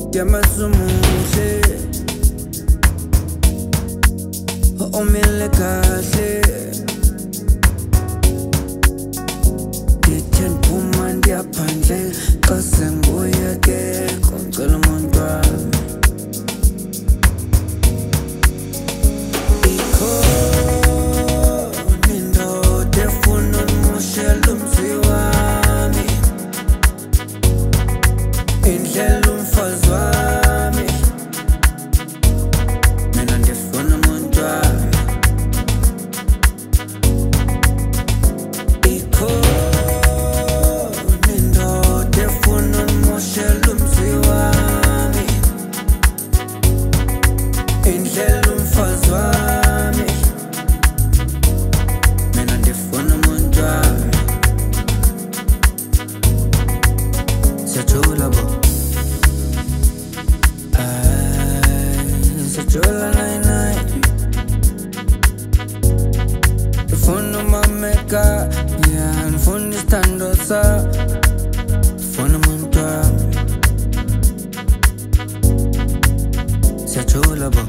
Yamasumuhle omele kahle ngithe ngiphuma ndiyaphandle xa sengibuya kekho ngicela umuntu wami ikhona indoda efuna unimoshela umzi wami indlela umfazi wami mina ndifuna umuntu wami ikhona indoda efuna unimoshela umzi wami indlela umfazi wami mina ndifuna umuntu wami siyajula bo siyajula nayi ndifuna umameka yeah ndifuna isithando sakho ndifuna umuntu wami siyajula bo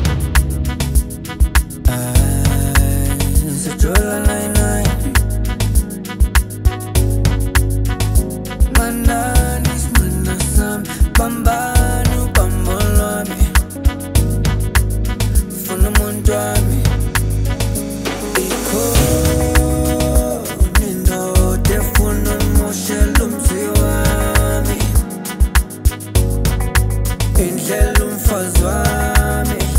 siyajula nayi Manani simana sami bambani ubambo lwami funa umuntu wami ikhona indoda efuna unimoshela umzi wami indlela umfazi wami